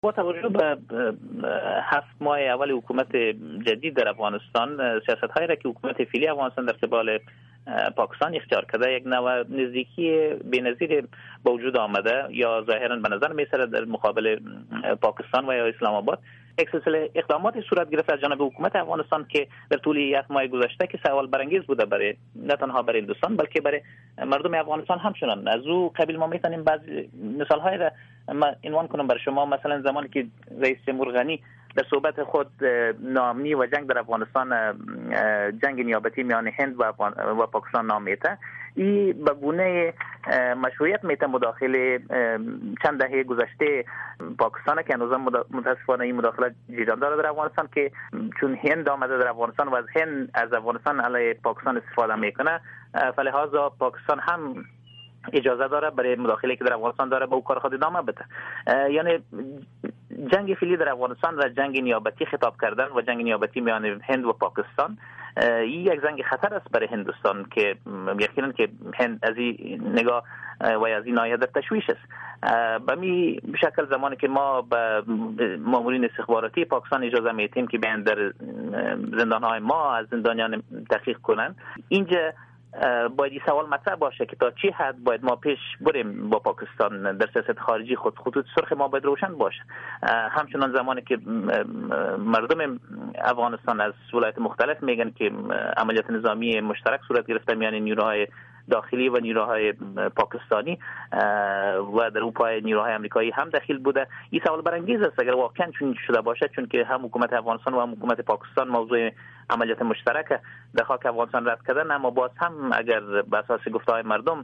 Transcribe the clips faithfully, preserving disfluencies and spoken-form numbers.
با توجه به هفت ماه اول حکومت جدید در افغانستان، سیاست‌هایی را که حکومت فعلی افغانستان در قبال پاکستان اختیار کرده، یک نوع نزدیکی بی‌نظیر با وجود آمده یا ظاهراً به نظر می‌رسد در مقابل پاکستان و یا اسلام آباد یک سلسله اقداماتی صورت گرفته از جانب حکومت افغانستان که در طول یک ماه گذشته که سوال برانگیز بوده برای نه تنها برای هندوستان بلکه برای مردم افغانستان همچنان. از او قبیل ما میتونیم بعضی مثال‌های را عنوان کنم برای شما. مثلا زمانی که رئیس جمهور غنی در صحبت خود ناامنی و جنگ در افغانستان جنگ نیابتی میان هند و, و پاکستان نام میده، این به گونه مشروعیت میته مداخله چند دهه گذشته پاکستان که هنوز متاسفانه این مداخله جریان داره در افغانستان، که چون هند آمده در افغانستان و از هند از افغانستان علیه پاکستان استفاده میکنه، فلهذا پاکستان هم اجازه داره برای مداخله که در افغانستان داره با او کار خود ادامه بده. یعنی جنگ فعلی در افغانستان را جنگ نیابتی خطاب کردن و جنگ نیابتی میان هند و پاکستان این یک زنگ خطر است برای هندوستان که یقینا که هند از این نگاه و از این ناحیه در تشویش است. به می شکل زمانی که ما به مامورین استخباراتی پاکستان اجازه میدیم که بیان در زندانهای ما از زندانیان تحقیق کنن، اینجا باید این سوال مطرح باشه که تا چی حد باید ما پیش بریم با پاکستان در سیاست خارجی خود. خطوط سرخ ما باید روشن باشه. همچنان زمانی که مردم افغانستان از ولایات مختلف میگن که عملیات نظامی مشترک صورت گرفته میان نیروهای داخلی و نیروهای پاکستانی و در اروپای نیروهای آمریکایی هم داخل بوده، این سوال برانگیز است اگر واقعا چون شده باشه، چون که هم حکومت افغانستان و هم حکومت پاکستان موضوع عملیات مشترک در خاک افغانستان رد کردن، اما باز هم اگر به اساس گفته‌های مردم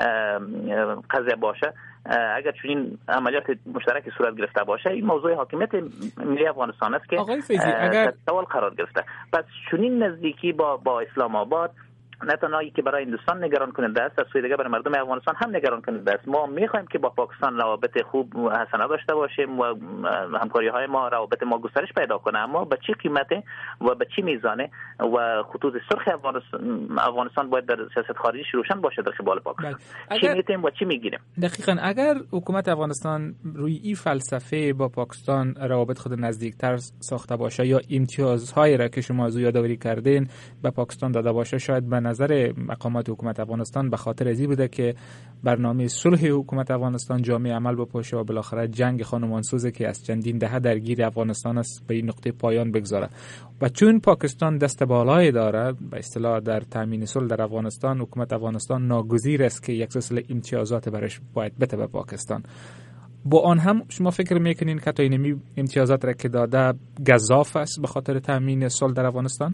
قضیه باشه، اگر چون این عملیات مشترک صورت گرفته باشه، این موضوع حاکمیت ملی افغانستان است که اگر سوال قرار گرفته. پس چون این نزدیکی با با اسلام آباد نه تنها که برای هندوستان نگران کننده است، از سوی دیگر برای مردم افغانستان هم نگران کننده است. ما میخوایم که با پاکستان روابط خوب و حسنه داشته باشیم و همکاری‌های ما روابط ما گسترش پیدا کنه، اما به چه قیمته و به چه میزانه و خطوط سرخ افغانستان افغانستان باید در سیاست خارجی روشن باشه در قبال پاکستان. چی میتیم و چی میگیریم؟ دقیقاً اگر حکومت افغانستان روی این فلسفه با پاکستان روابط خود نزدیکتر ساخته باشه یا امتیازهایی را که شما از او یادآوری کردین به پاکستان داده باشه، شاید به نظر مقامات حکومت افغانستان به خاطر ازی بوده که برنامه صلح حکومت افغانستان جامع عمل بپاشه و بالاخره جنگ خانمانسوزی که از چندین دهه درگیر افغانستان است به این نقطه پایان بگذاره. و چون پاکستان دست بالایی داره به اصطلاح در تامین صلح در افغانستان، حکومت افغانستان ناگزیر است که یک سلسله امتیازات برش باید بده به پاکستان. با آن هم شما فکر میکنین که تا این امتیازات را که داده گزاف است به خاطر تامین صلح در افغانستان؟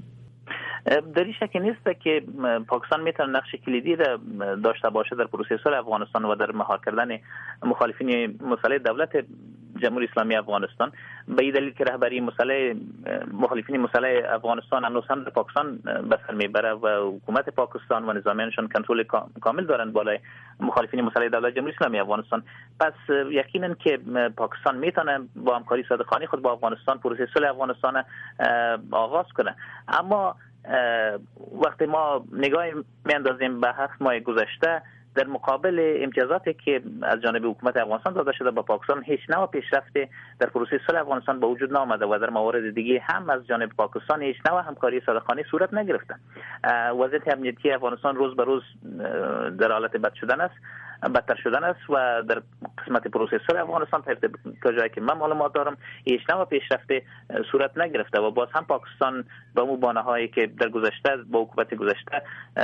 در این شک نیست که پاکستان میتونه نقش کلیدی را داشته باشه در پروسه صلح افغانستان و در مهار کردن مخالفین مسلح دولت جمهوری اسلامی افغانستان، به این دلیل که رهبری مسلح مخالفین مسلح افغانستان هنوز هم در پاکستان به سر میبره و حکومت پاکستان و نظامیانشان کنترل کامل دارند بالای مخالفین مسلح دولت جمهوری اسلامی افغانستان. پس یقینا که پاکستان میتونه با همکاری صادقانه خود با افغانستان پروسه صلح افغانستان آغاز کنه. اما وقتی ما نگاه میاندازیم به هفت ماه گذشته در مقابل امتیازاتی که از جانب حکومت افغانستان داده شده با پاکستان، هیچ نوع پیشرفت در پروسه صلح افغانستان به وجود نآمده و در موارد دیگه هم از جانب پاکستان هیچ نوع همکاری صادقانه صورت نگرفته. وضعیت امنیتی افغانستان روز به روز در حالت بد شدن است بدتر شدن است و در قسمت پروسه صلح افغانستان تا جایی که من معلومات دارم هیچ نوع پیشرفت صورت نگرفته و باز هم پاکستان با اون بانه‌هایی که در گذشته با حکومت گذشته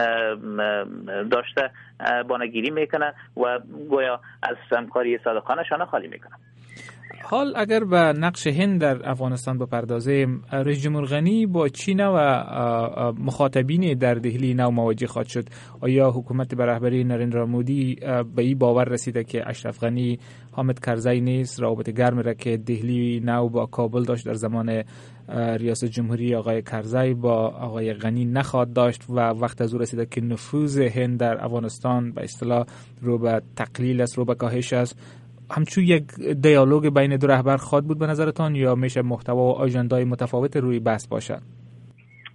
داشته بانه‌گیری میکنه و گویا از همکاری صادقانه شانه خالی میکنه. حال اگر به نقش هند در افغانستان بپردازیم، رئیس جمهور غنی با چین و مخاطبین در دهلی نو مواجه خواهد شد؟ آیا حکومت به رهبری نریندرا مودی به این باور رسیده که اشرف غنی حامد کرزی نیست روابط گرم را که دهلی نو با کابل داشت در زمان ریاست جمهوری آقای کرزی با آقای غنی نخواهد داشت و وقت از او رسیده که نفوذ هند در افغانستان به اصطلاح رو به تقلیل است، رو به کاهش است؟ همچون یک دیالوگ بین دو رهبر خواهد بود به نظرتان یا میشه محتوا و آژندای متفاوت روی بحث باشد؟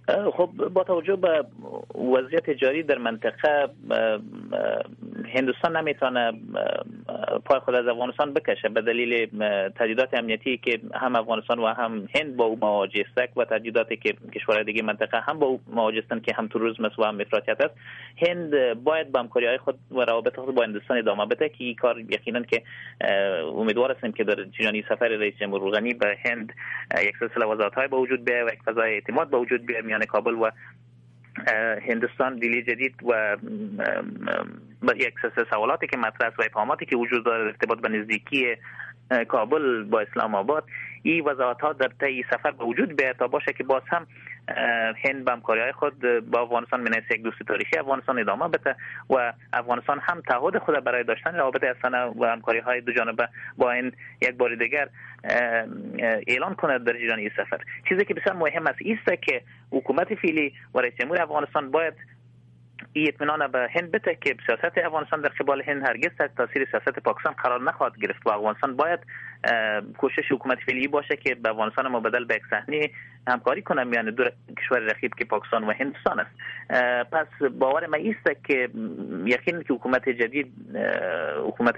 خب با توجه به وضعیت جاری در منطقه هندوستان نمیتونه پای خود از افغانستان بکشه به دلیل تهدیدات امنیتی که هم افغانستان و هم هند با او مواجه است و تهدیداتی که کشورهای دیگه منطقه هم با او مواجه هستند که هم تروریسم است و هم افراطیت است. هند باید با همکاری‌های خود و روابط خود با هندوستان ادامه بده که این کار یقینا که امیدوار هستیم که در جریان سفر رئیس جمهور روحانی به هند یک سلسله وضاحت‌های به وجود بیاید و یک فضای اعتماد به وجود بیاید میان کابل و هندوستان. دیلی جدید و یک سلسله سوالاتی که مطرح است و ابهاماتی که وجود دارد ارتباط به نزدیکی کابل با اسلام آباد، این وضاحت‌ها در طی سفر به وجود بیاید تا باشه که باز هم هند به همکاری‌های خود با افغانستان من یک دوستی تاریخی افغانستان ادامه بده و افغانستان هم تعهد خود برای داشتن روابط هستانه و همکاری‌های دو جانبه با این یک بار دیگر اعلان کنه در جریان این سفر. چیزی که بسیار مهم است است که حکومت فعلی و رئیس جمهور افغانستان باید این اطمینان به هند بده که سیاست افغانستان در قبال هند هرگز تحت تاثیر سیاست پاکستان قرار نخواهد گرفت و افغانستان باید کوشش حکومت فعلی باشه که به افغانستان مبادل به یک صحنه همکاری کنه میان دو کشور رقیب که پاکستان و هندوستان است. پس باور من است که یقینا که حکومت جدید حکومت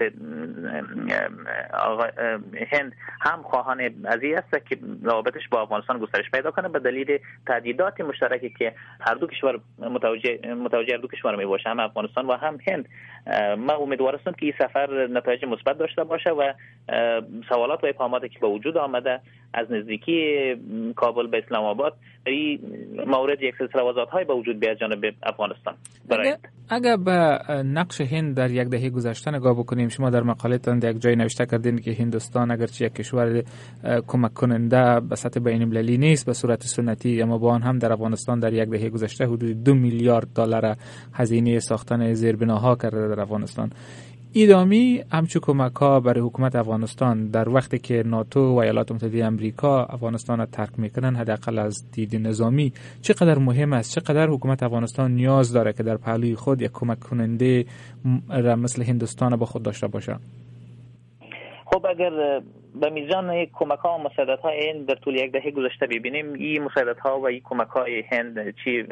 هند هم خواهان از این است که روابطش با افغانستان گسترش پیدا کنه به دلیل تهدیدات مشترکی که هر دو کشور متوجه متوجه هر دو کشور می باشه، هم افغانستان و هم هند. من امیدوار هستم که این سفر نتایج مثبت داشته باشه و سوالات و ابهاماتی که به وجود آمده از نزدیکی کابل به اسلام آباد در این مورد یک سلسله وضاحت‌های به وجود بیاد جانب افغانستان. اگر, اگر به نقش هند در یک دهه گذشته نگاه بکنیم، شما در مقاله‌تان در یک جای نوشته کردین که هندوستان اگرچه یک کشور کمک کننده به سطح بین‌المللی نیست به صورت سنتی، اما با آن هم در افغانستان در یک دهه گذشته حدود دو میلیارد دلار هزینه ساختن زیربناها کرده در افغانستان. ایدامی همچو کمک ها برای حکومت افغانستان در وقتی که ناتو و ایالات متحده امریکا افغانستان را ترک میکنن، حداقل از دید نظامی چقدر مهم است، چقدر حکومت افغانستان نیاز داره که در پهلوی خود یک کمک کننده را مثل هندوستان با خود داشته باشه؟ خب اگر به میزان کمک ها و مساعدت های هند در طول یک دهه گذشته ببینیم، این مساعدت ها و این کمک های هند چی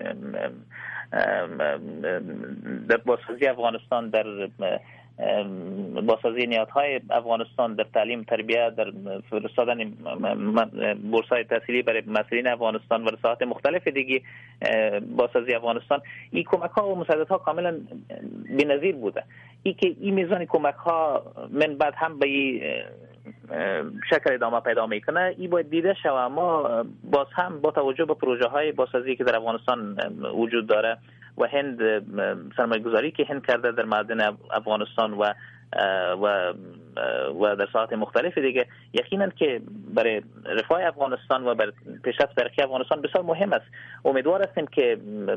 در بازسازی افغانستان، در بازسازی نیازهای افغانستان، در تعلیم تربیت، در فرستادن بورس‌های تحصیلی برای مسئولین افغانستان و رساحات مختلف دیگه بازسازی افغانستان، این کمک‌ها و مساعدت‌ها کاملا بی‌نظیر بوده. این که این میزان کمک‌ها من بعد هم به این شکل ادامه پیدا میکنه، این باید دیده شود. اما باز هم با توجه به پروژه‌های بازسازی که در افغانستان وجود داره و هند سرمایه گذاری که هند کرده در معادن افغانستان و و و در ساحات مختلف دیگه، یقینا که برای رفاه افغانستان و برای پیشرفت ترقی افغانستان بسیار مهم است. امیدوار هستیم که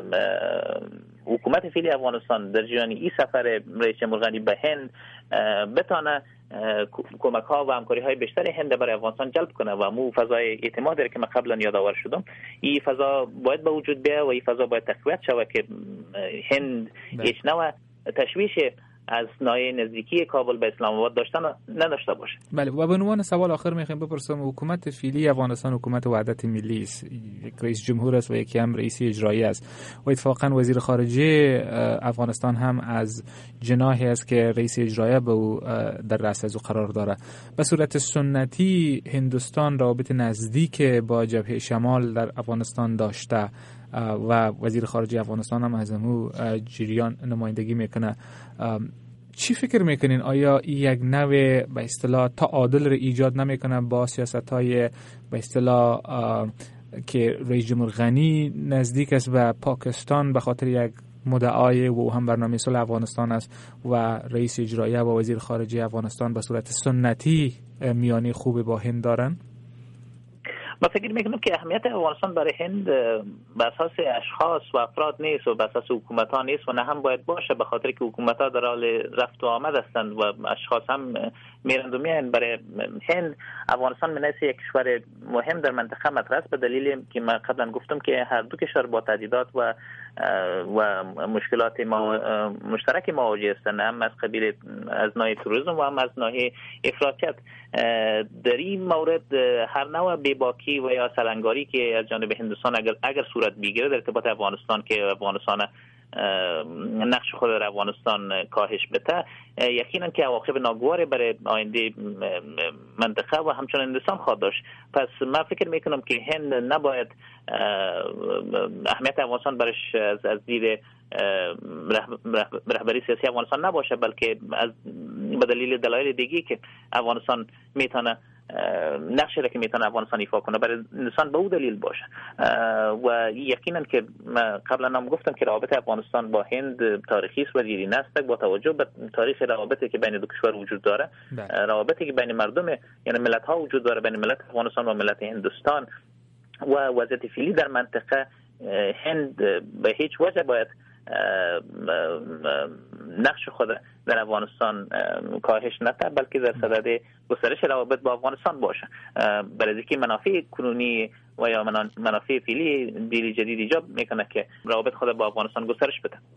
حکومت فعلی افغانستان در جریان این سفر رئیس جمهور روحانی به هند بتونه کمک ها و همکاری های بیشتر هند برای افغانستان جلب کنه و مو فضای اعتماد داره که من قبلا یادآور شدم. این فضا باید به وجود بیاد و این فضا باید تقویت شود که هند هیچ نوع تشویش از ناحیه نزدیکی کابل به اسلام آباد داشتن نداشته باشه. بله، و به عنوان سوال آخر میخوایم بپرسم، حکومت فعلی افغانستان حکومت وحدت ملی است، یک رئیس جمهور است و یکی هم رئیس اجرایی است و اتفاقا وزیر خارجه افغانستان هم از جناحی است که رئیس اجرایی به او در رأس از او قرار داره. به صورت سنتی هندوستان رابط نزدیک با جبهه شمال در افغانستان داشته و وزیر خارجه افغانستان هم از امو جریان نمایندگی میکنه. چی فکر میکنین؟ آیا این یک نوع به اصطلاح تعادل رو ایجاد نمیکنه با سیاست‌های به اصطلاح که رئیس جمهور غنی نزدیک است به پاکستان به خاطر یک مدعای و هم برنامه صلح افغانستان است و رئیس اجرایی و وزیر خارجه افغانستان به صورت سنتی میانی خوب با هند دارن؟ من فکر میکنم که اهمیت افغانستان برای هند به اساس اشخاص و افراد نیست و به اساس حکومت ها نیست و نه هم باید باشه، به خاطر که حکومت ها در حال رفت و آمد هستند و اشخاص هم میرند و میان برای هند. افغانستان من یک کشور مهم در منطقه مطرح است، به دلیل که من قبلا گفتم که هر دو کشور با تهدیدات و و مشکلات ما مشترک مواجه هستند، هم از قبیل از نوع توریسم و هم از نوع افراطیت. در این مورد هر نوع بیباکی و یا سلنگاری که از جانب هندوستان اگر اگر صورت بگیره در ارتباط افغانستان که افغانستان نقش خود در افغانستان کاهش بده، یقینا که عواقب ناگواری برای آینده منطقه و همچنین هندوستان خواهد داشت. پس من فکر میکنم که هند نباید اهمیت افغانستان برش از از دید رهبری سیاسی افغانستان نباشه، بلکه از به دلیل دلایل دیگی که افغانستان میتونه نقشی را که میتونه افغانستان ایفا کنه برای هندوستان به او دلیل باشه. و یقینا که قبلا هم گفتم که روابط افغانستان با هند تاریخی است و دیرینه است. با توجه به تاریخ روابطی که بین دو کشور وجود داره، روابطی که بین مردم یعنی ملت ها وجود داره، بین ملت افغانستان و ملت هندوستان و وضعیت فعلی در منطقه، هند به هیچ وجه باید نقش خود در افغانستان کاهش نده، بلکه در صدد گسترش روابط با افغانستان باشه، برای اینکه منافع کنونی و یا منافع فعلی دیلی جدید ایجاب میکنه که روابط خود با افغانستان گسترش بده.